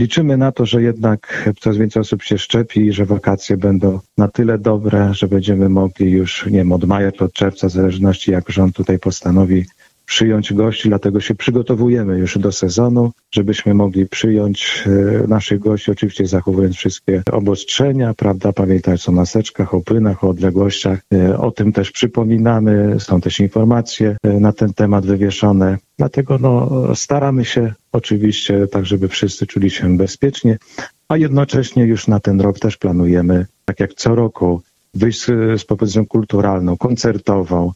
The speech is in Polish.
Liczymy na to, że jednak coraz więcej osób się szczepi i że wakacje będą na tyle dobre, że będziemy mogli już, nie wiem, od maja czy od czerwca, w zależności jak rząd tutaj postanowi, przyjąć gości, dlatego się przygotowujemy już do sezonu, żebyśmy mogli przyjąć naszych gości, oczywiście zachowując wszystkie obostrzenia, prawda, pamiętać o maseczkach, o płynach, o odległościach. O tym też przypominamy, są też informacje na ten temat wywieszone. Dlatego staramy się oczywiście tak, żeby wszyscy czuli się bezpiecznie, a jednocześnie już na ten rok też planujemy, tak jak co roku, wyjść z propozycją kulturalną, koncertową,